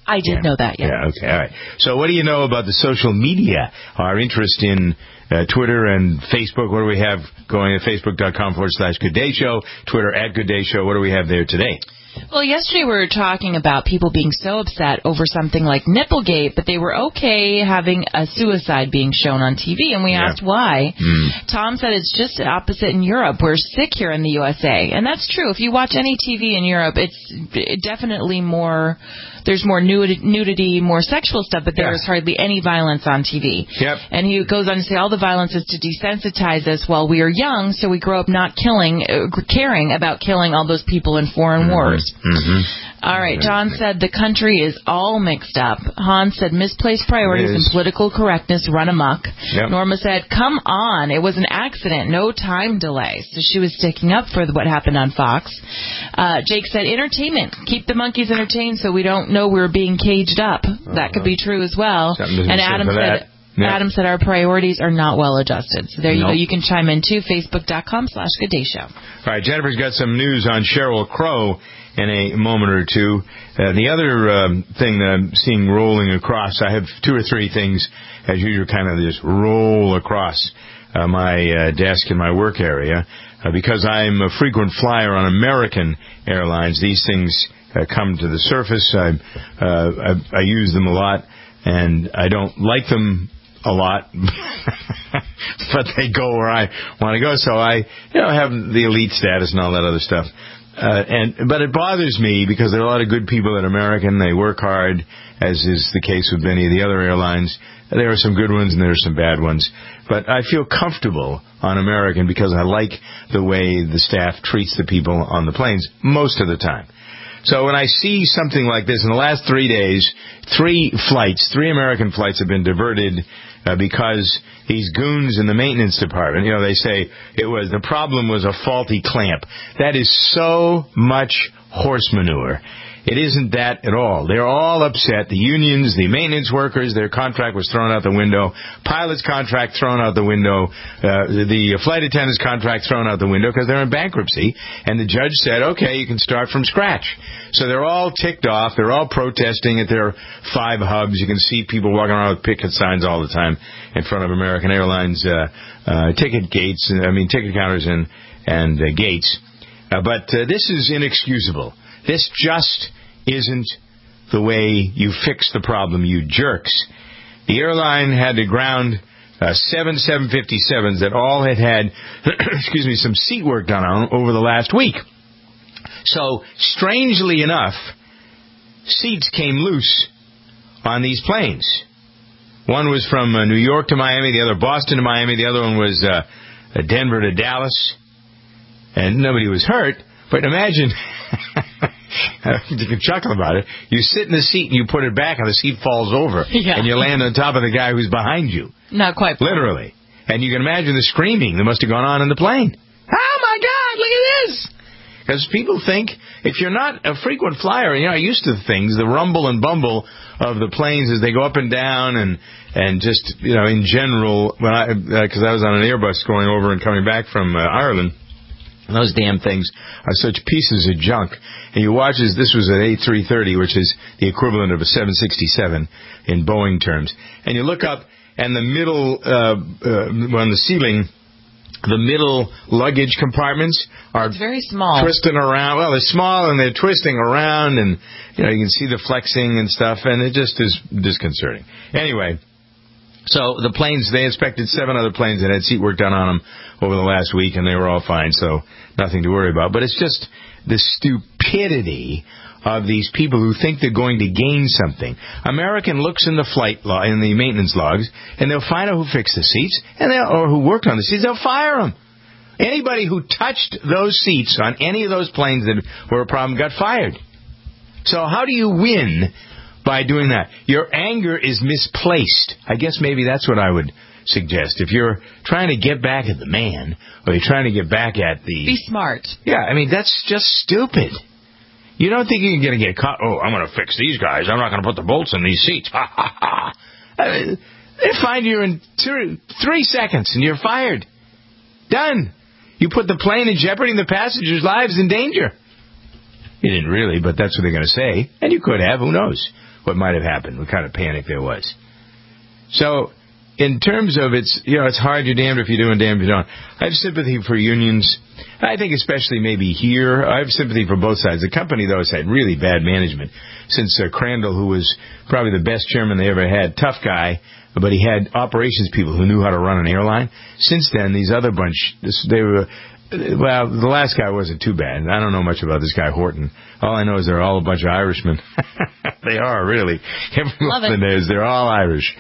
I did yeah. know that, yeah. Yeah, okay, all right. So what do you know about the social media, our interest in uh, Twitter and Facebook? What do we have going at facebook.com forward slash Good Day Show, Twitter at Good Day Show? What do we have there today? Well, yesterday we were talking about people being so upset over something like Nipplegate, but they were okay having a suicide being shown on T V, and we Yeah. asked why. Mm. Tom said it's just the opposite in Europe. We're sick here in the U S A, and that's true. If you watch any T V in Europe, it's definitely more, there's more nudity, nudity more sexual stuff, but there's Yeah. hardly any violence on T V. Yep. And he goes on to say all the violence is to desensitize us while we are young, so we grow up not killing, uh, caring about killing all those people in foreign Mm-hmm. wars. Mm-hmm. All right, John said the country is all mixed up. Hans said misplaced priorities and political correctness run amok. Yep. Norma said, come on, it was an accident, no time delay. So she was sticking up for what happened on Fox. Uh, Jake said entertainment, keep the monkeys entertained so we don't know we're being caged up. Uh-huh. That could be true as well. Something And Adam said... Yeah. Adam said our priorities are not well adjusted. So there you Nope. go. You can chime in too, facebook.com slash Good Day Show. All right, Jennifer's got some news on Sheryl Crow in a moment or two. Uh, the other um, thing that I'm seeing rolling across, I have two or three things, as usual, kind of just roll across uh, my uh, desk in my work area. Uh, because I'm a frequent flyer on American Airlines, these things uh, come to the surface. I, uh, I, I use them a lot, and I don't like them a lot, but they go where I want to go. So I, you know, have the elite status and all that other stuff. Uh, and but it bothers me because there are a lot of good people at American. They work hard, as is the case with many of the other airlines. There are some good ones and there are some bad ones. But I feel comfortable on American because I like the way the staff treats the people on the planes most of the time. So when I see something like this, in the last three days, three flights, three American flights have been diverted uh, because these goons in the maintenance department, you know, they say it was, the problem was a faulty clamp. That is so much horse manure. It isn't that at all. They're all upset. The unions, the maintenance workers, their contract was thrown out the window. Pilot's contract thrown out the window. Uh, the flight attendant's contract thrown out the window because they're in bankruptcy. And the judge said, okay, you can start from scratch. So they're all ticked off. They're all protesting at their five hubs. You can see people walking around with picket signs all the time in front of American Airlines uh, uh, ticket gates, I mean ticket counters and, and uh, gates. Uh, but uh, this is inexcusable. This just isn't the way you fix the problem, you jerks. The airline had to ground uh, seven seven fifty-sevens that all had had, excuse me, some seat work done on over the last week. So, strangely enough, seats came loose on these planes. One was from uh, New York to Miami, the other Boston to Miami, the other one was uh, Denver to Dallas, and nobody was hurt. But imagine, you can chuckle about it, you sit in the seat and you put it back and the seat falls over. Yeah. And you land on top of the guy who's behind you. Not quite. Literally. And you can imagine the screaming that must have gone on in the plane. Oh my God, look at this! Because people think, if you're not a frequent flyer, and you're not used to things, the rumble and bumble of the planes as they go up and down and, and just, you know, in general, when I, because uh, I was on an Airbus going over and coming back from uh, Ireland, and those damn things are such pieces of junk. And you watch as this was an A three thirty, which is the equivalent of a seven sixty-seven in Boeing terms. And you look up, and the middle, uh, uh, on the ceiling, the middle luggage compartments are it's very small, twisting around. Well, they're small and they're twisting around, and you know you can see the flexing and stuff, and it just is disconcerting. Anyway. So the planes, they inspected seven other planes that had seat work done on them over the last week, and they were all fine, so nothing to worry about. But it's just the stupidity of these people who think they're going to gain something. American looks in the flight log, in the maintenance logs, and they'll find out who fixed the seats, and they'll, or who worked on the seats. They'll fire them. Anybody who touched those seats on any of those planes that were a problem got fired. So how do you win by doing that? Your anger is misplaced. I guess maybe that's what I would suggest. If you're trying to get back at the man, or you're trying to get back at the... Be smart. Yeah, I mean, that's just stupid. You don't think you're going to get caught, oh, I'm going to fix these guys. I'm not going to put the bolts in these seats. Ha, ha, ha. I mean, they find you in two, three seconds, and you're fired. Done. You put the plane in jeopardy and the passengers' lives in danger. You didn't really, but that's what they're going to say. And you could have. Who knows what might have happened, what kind of panic there was. So, in terms of it's, you know, it's hard, you're damned if you do and damned if you don't. I have sympathy for unions. I think especially maybe here. I have sympathy for both sides. The company, though, has had really bad management since uh, Crandall, who was probably the best chairman they ever had, tough guy, but he had operations people who knew how to run an airline. Since then, these other bunch, this, they were, well, the last guy wasn't too bad. I don't know much about this guy, Horton. All I know is they're all a bunch of Irishmen. They are, really. Everyone is, they're all Irish.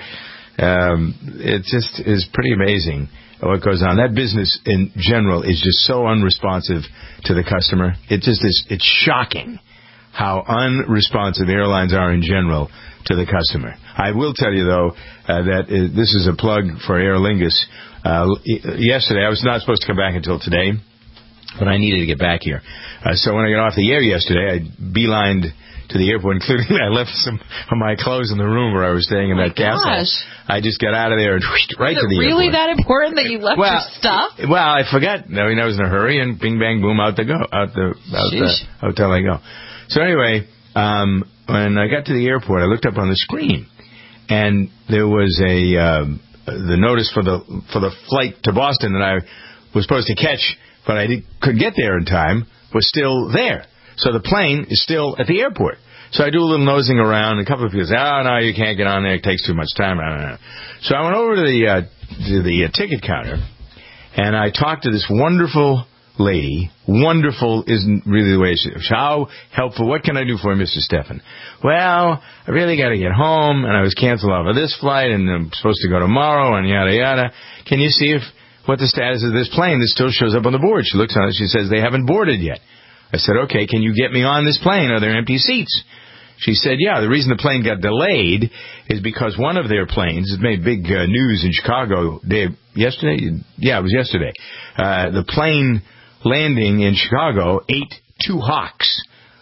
Um, it just is pretty amazing what goes on. That business in general is just so unresponsive to the customer. It just is, it's shocking how unresponsive airlines are in general to the customer. I will tell you, though, uh, that uh, this is a plug for Aer Lingus. Uh, yesterday, I was not supposed to come back until today, but I needed to get back here. Uh, so when I got off the air yesterday, I beelined to the airport, including I left some of my clothes in the room where I was staying in oh that castle. Gosh. I just got out of there and whoosh, right Is to the it really airport. that important that you left well, your stuff? Well, I forgot. I mean, I was in a hurry, and bing, bang, boom, out the go, out the out the hotel I go. So anyway, um, when I got to the airport, I looked up on the screen, and there was a um, the notice for the for the flight to Boston that I was supposed to catch, but I did, couldn't get there in time, was still there. So the plane is still at the airport. So I do a little nosing around, and a couple of people say, oh, no, you can't get on there. It takes too much time. I don't know. So I went over to the, uh, to the uh, ticket counter, and I talked to this wonderful lady. Wonderful isn't really the way she is. How helpful. What can I do for you, Mister Stephan? Well, I really got to get home, and I was canceled off of this flight, and I'm supposed to go tomorrow, and yada, yada. Can you see if what the status of this plane that still shows up on the board? She looks on it. She says, they haven't boarded yet. I said, okay, can you get me on this plane? Are there empty seats? She said, yeah, the reason the plane got delayed is because one of their planes, it made big uh, news in Chicago day, yesterday? Yeah, it was yesterday. Uh, the plane landing in Chicago ate two Hawks.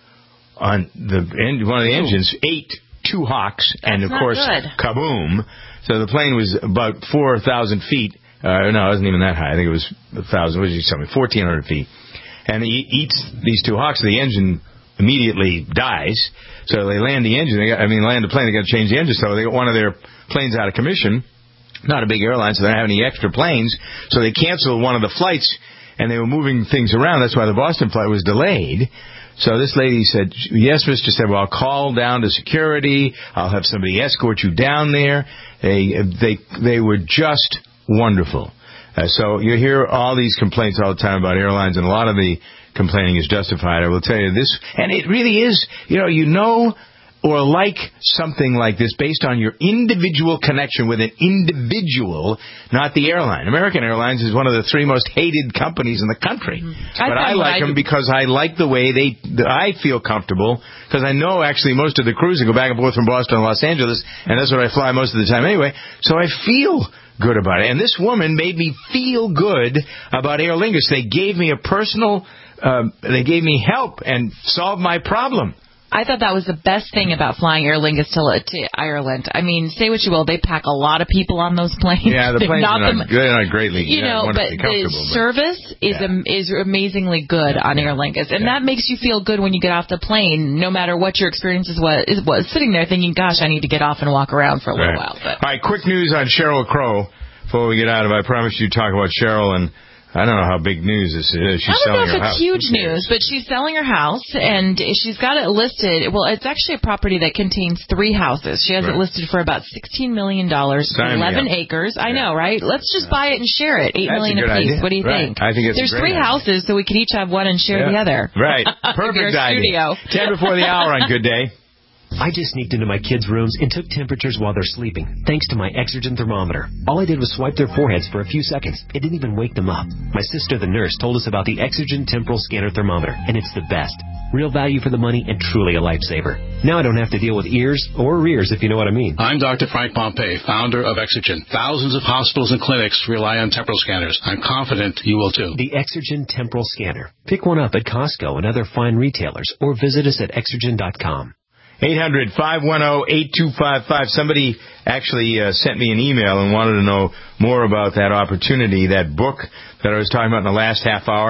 On the end, one of the engines ate two Hawks, and That's of course, good. kaboom. So the plane was about four thousand feet. Uh, no, it wasn't even that high. I think it was one thousand, what did you tell me, fourteen hundred feet. And he eats these two Hawks, the engine immediately dies. So they land the engine. They got, I mean, land the plane. They got to change the engine. So they got one of their planes out of commission. Not a big airline, so they don't have any extra planes. So they canceled one of the flights, and they were moving things around. That's why the Boston flight was delayed. So this lady said, yes, Mister Said, well, I'll call down to security. I'll have somebody escort you down there. They they they were just wonderful. Uh, so you hear all these complaints all the time about airlines, and a lot of the complaining is justified. I will tell you this, and it really is, you know, you know or like something like this based on your individual connection with an individual, not the airline. American Airlines is one of the three most hated companies in the country. Mm-hmm. But I, I like I them because I like the way they, I feel comfortable, because I know actually most of the crews that go back and forth from Boston to Los Angeles, and that's what I fly most of the time anyway, so I feel good about it. And this woman made me feel good about Aer Lingus. They gave me a personal, um, they gave me help and solved my problem. I thought that was the best thing about flying Aer Lingus to, to Ireland. I mean, say what you will, they pack a lot of people on those planes. Yeah, the planes are not, the, they're not greatly, you know, but the service but, is yeah. um, is amazingly good on Aer Lingus, and yeah. that makes you feel good when you get off the plane, no matter what your experience is. Was, is, was sitting there thinking, "Gosh, I need to get off and walk around for a little right. while." But. All right, quick news on Sheryl Crow before we get out of it. I promised you to talk about Sheryl, and I don't know how big news this is. She's I don't selling know if her it's house. huge news, but she's selling her house, and she's got it listed. Well, it's actually a property that contains three houses. She has right. it listed for about sixteen million dollars for eleven acres. I know, right? Let's just buy it and share it. eight That's million a a piece. Idea. What do you right. think? I think it's There's a great three idea. houses, so we could each have one and share yeah. the other. Right. Perfect idea. Ten before the hour on Good Day. I just sneaked into my kids' rooms and took temperatures while they're sleeping, thanks to my Exergen thermometer. All I did was swipe their foreheads for a few seconds. It didn't even wake them up. My sister, the nurse, told us about the Exergen Temporal Scanner Thermometer, and it's the best. Real value for the money and truly a lifesaver. Now I don't have to deal with ears or rears, if you know what I mean. I'm Doctor Frank Pompey, founder of Exergen. Thousands of hospitals and clinics rely on temporal scanners. I'm confident you will too. The Exergen Temporal Scanner. Pick one up at Costco and other fine retailers, or visit us at exergen dot com. eight hundred, five one zero, eight two five five. Somebody actually uh, sent me an email and wanted to know more about that opportunity, that book that I was talking about in the last half hour.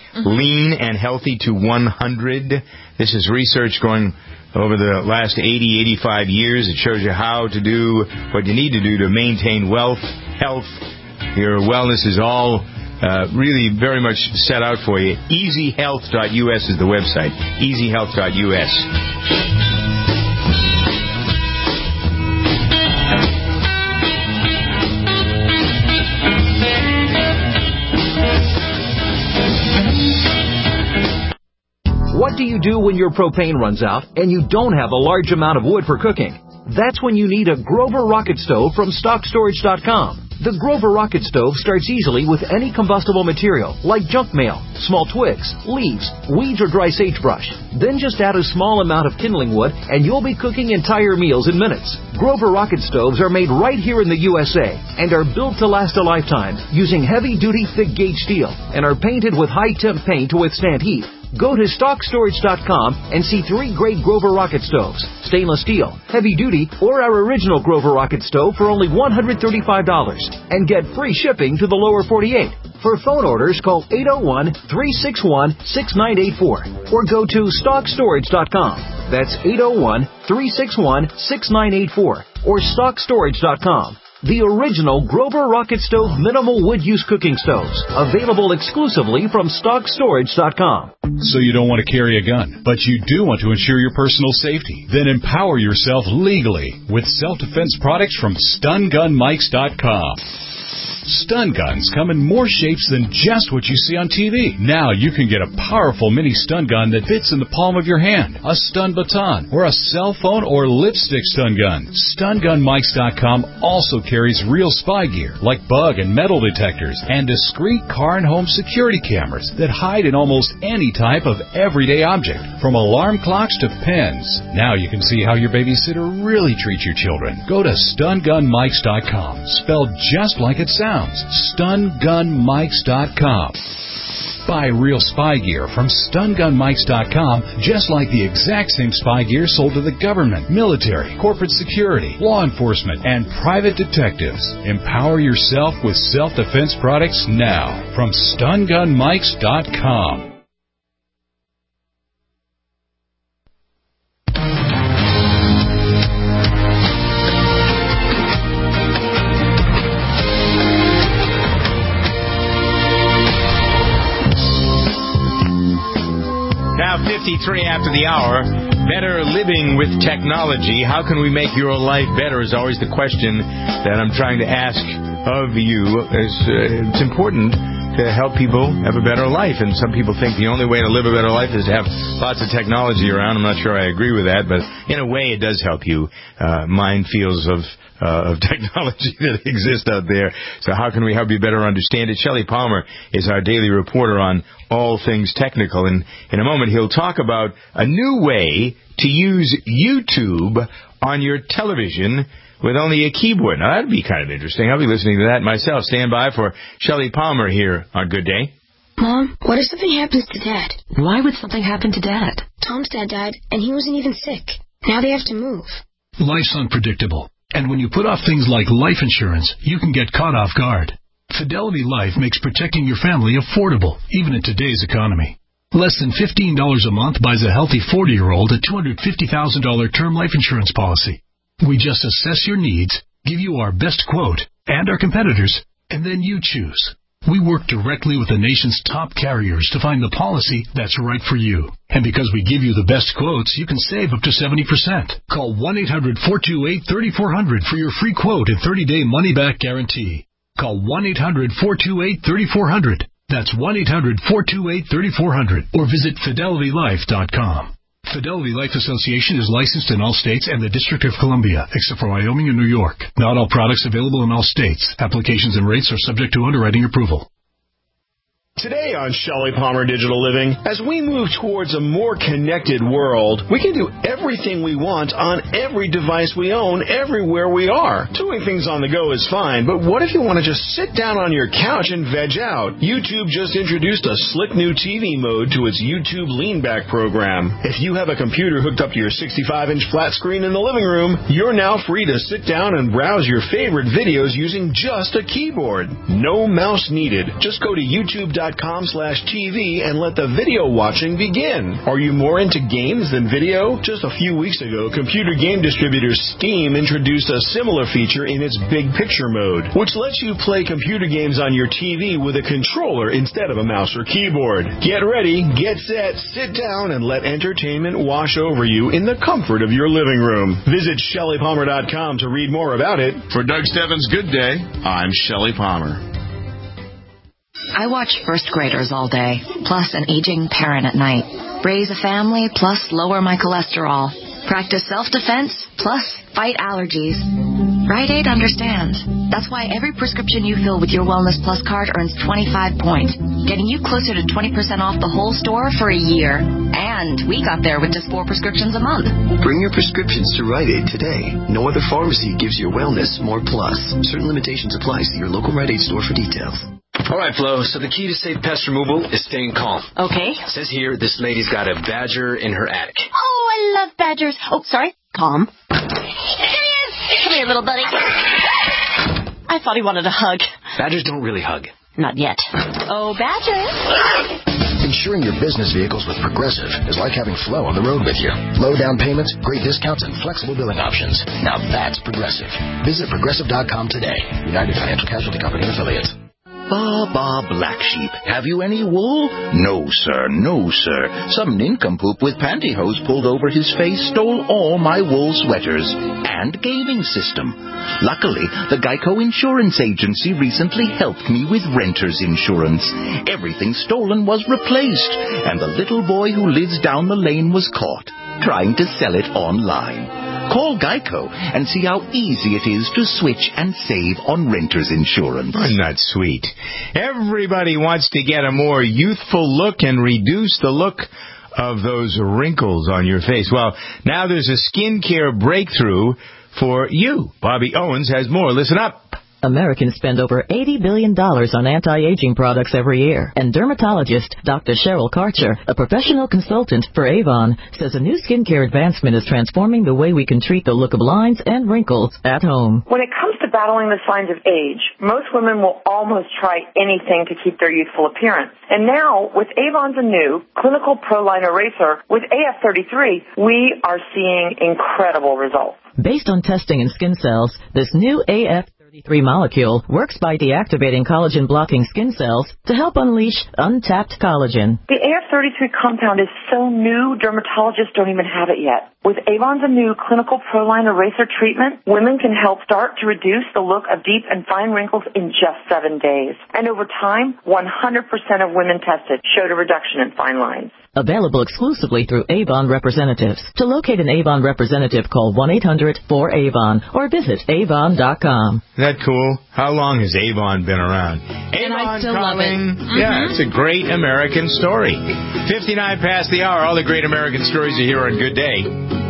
Lean and Healthy to one hundred. This is research going over the last eighty, eighty-five years. It shows you how to do what you need to do to maintain wealth, health. Your wellness is all uh, really very much set out for you. easy health dot U S is the website. easy health dot U S. What do you do when your propane runs out and you don't have a large amount of wood for cooking? That's when you need a Grover Rocket Stove from stock storage dot com. The Grover Rocket Stove starts easily with any combustible material, like junk mail, small twigs, leaves, weeds, or dry sagebrush. Then just add a small amount of kindling wood, and you'll be cooking entire meals in minutes. Grover Rocket Stoves are made right here in the U S A and are built to last a lifetime using heavy-duty, thick-gauge steel and are painted with high-temp paint to withstand heat. Go to stock storage dot com and see three great Grover Rocket Stoves, stainless steel, heavy duty, or our original Grover Rocket Stove for only one hundred thirty-five dollars and get free shipping to the lower forty-eight. For phone orders, call eight oh one, three six one, six nine eight four or go to stock storage dot com. That's eight oh one, three six one, six nine eight four or stock storage dot com. The original Grover Rocket Stove minimal wood use cooking stoves, available exclusively from stock storage dot com. So you don't want to carry a gun, but you do want to ensure your personal safety? Then empower yourself legally with self-defense products from stun gun mics dot com. Stun guns come in more shapes than just what you see on T V. Now you can get a powerful mini stun gun that fits in the palm of your hand, a stun baton, or a cell phone or lipstick stun gun. stun gun mics dot com also carries real spy gear like bug and metal detectors and discreet car and home security cameras that hide in almost any type of everyday object, from alarm clocks to pens. Now you can see how your babysitter really treats your children. Go to stun gun mics dot com, spelled just like it sounds. stun gun mics dot com. Buy real spy gear from stun gun mics dot com, just like the exact same spy gear sold to the government, military, corporate security, law enforcement, and private detectives. Empower yourself with self-defense products now from stun gun mics dot com. fifty-three after the hour. Better living with technology. How can we make your life better is always the question that I'm trying to ask of you. It's, uh, it's important to help people have a better life, and some people think the only way to live a better life is to have lots of technology around. I'm not sure I agree with that, but in a way it does help you. Uh, minefields of Uh, of technology that exist out there. So how can we help you better understand it? Shelley Palmer is our daily reporter on all things technical, and in a moment he'll talk about a new way to use YouTube on your television with only a keyboard. Now that'd be kind of interesting. I'll be listening to that myself. Stand by for Shelley Palmer here on Good Day. Mom, what if something happens to Dad? Why would something happen to Dad? Tom's dad died, and he wasn't even sick. Now they have to move. Life's unpredictable. And when you put off things like life insurance, you can get caught off guard. Fidelity Life makes protecting your family affordable, even in today's economy. Less than fifteen dollars a month buys a healthy forty-year-old a two hundred fifty thousand dollars term life insurance policy. We just assess your needs, give you our best quote, and our competitors, and then you choose. We work directly with the nation's top carriers to find the policy that's right for you. And because we give you the best quotes, you can save up to seventy percent. Call one eight hundred, four two eight, three four zero zero for your free quote and thirty-day money-back guarantee. Call one eight hundred, four two eight, three four zero zero. That's one eight hundred, four two eight, three four zero zero. Or visit fidelity life dot com. Fidelity Life Association is licensed in all states and the District of Columbia, except for Wyoming and New York. Not all products available in all states. Applications and rates are subject to underwriting approval. Today on Shelley Palmer Digital Living, as we move towards a more connected world, we can do everything we want on every device we own, everywhere we are. Doing things on the go is fine, but what if you want to just sit down on your couch and veg out? YouTube just introduced a slick new T V mode to its YouTube Lean Back program. If you have a computer hooked up to your sixty-five inch flat screen in the living room, you're now free to sit down and browse your favorite videos using just a keyboard. No mouse needed. Just go to youtube dot com slash TV and let the video watching begin. Are you more into games than video? Just a few weeks ago, computer game distributor Steam introduced a similar feature in its Big Picture mode, which lets you play computer games on your T V with a controller instead of a mouse or keyboard. Get ready, get set, sit down, and let entertainment wash over you in the comfort of your living room. Visit Shelley Palmer dot com to read more about it. For Doug Stebbins' Good Day, I'm Shelley Palmer. I watch first graders all day, plus an aging parent at night. Raise a family, plus lower my cholesterol. Practice self-defense, plus fight allergies. Rite Aid understands. That's why every prescription you fill with your Wellness Plus card earns twenty-five points, getting you closer to twenty percent off the whole store for a year. And we got there with just four prescriptions a month. Bring your prescriptions to Rite Aid today. No other pharmacy gives your wellness more plus. Certain limitations apply. See your local Rite Aid store for details. All right, Flo, so the key to safe pest removal is staying calm. Okay. It says here this lady's got a badger in her attic. Oh, I love badgers. Oh, sorry. Calm. There he is. Come here, little buddy. I thought he wanted a hug. Badgers don't really hug. Not yet. Oh, badger. Insuring your business vehicles with Progressive is like having Flo on the road with you. Low down payments, great discounts, and flexible billing options. Now that's Progressive. Visit Progressive dot com today. United Financial Casualty Company and Affiliates. Bah, bah, black sheep. Have you any wool? No, sir, no, sir. Some nincompoop with pantyhose pulled over his face stole all my wool sweaters and gaming system. Luckily, the Geico Insurance Agency recently helped me with renter's insurance. Everything stolen was replaced, and the little boy who lives down the lane was caught trying to sell it online. Call Geico and see how easy it is to switch and save on renter's insurance. Isn't that sweet? Everybody wants to get a more youthful look and reduce the look of those wrinkles on your face. Well, now there's a skincare breakthrough for you. Bobby Owens has more. Listen up. Americans spend over eighty billion dollars on anti-aging products every year. And dermatologist Doctor Cheryl Karcher, a professional consultant for Avon, says a new skincare advancement is transforming the way we can treat the look of lines and wrinkles at home. When it comes to battling the signs of age, most women will almost try anything to keep their youthful appearance. And now, with Avon's new Clinical Pro Line Eraser with A F thirty-three, we are seeing incredible results. Based on testing in skin cells, this new A F thirty-three molecule works by deactivating collagen-blocking skin cells to help unleash untapped collagen. The A F thirty-three compound is so new, dermatologists don't even have it yet. With Avon's new Clinical Pro Line Eraser treatment, women can help start to reduce the look of deep and fine wrinkles in just seven days. And over time, one hundred percent of women tested showed a reduction in fine lines. Available exclusively through Avon representatives. To locate an Avon representative, call one eight hundred four A V O N or visit avon dot com. Isn't that cool? How long has Avon been around? And Avon I still coming. love it. Mm-hmm. Yeah, it's a great American story. fifty-nine past the hour. All the great American stories are here on Good Day.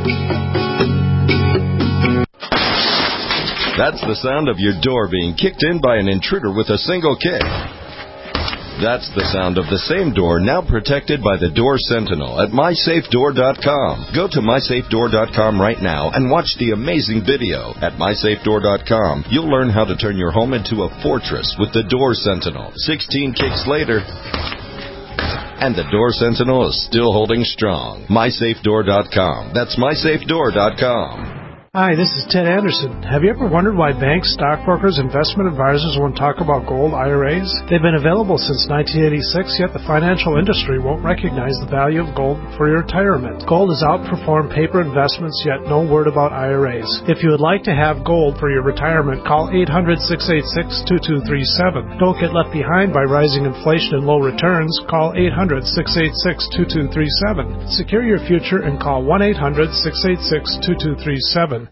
That's the sound of your door being kicked in by an intruder with a single kick. That's the sound of the same door now protected by the Door Sentinel at my safe door dot com. Go to my safe door dot com right now and watch the amazing video. At my safe door dot com, you'll learn how to turn your home into a fortress with the Door Sentinel. sixteen kicks later, and the Door Sentinel is still holding strong. my safe door dot com. That's my safe door dot com. Hi, this is Ted Anderson. Have you ever wondered why banks, stockbrokers, investment advisors won't talk about gold I R As? They've been available since nineteen eighty-six, yet the financial industry won't recognize the value of gold for your retirement. Gold has outperformed paper investments, yet no word about I R As. If you would like to have gold for your retirement, call eight hundred, six eight six, two two three seven. Don't get left behind by rising inflation and low returns. Call eight hundred, six eight six, two two three seven. Secure your future and call one eight hundred, six eight six, two two three seven.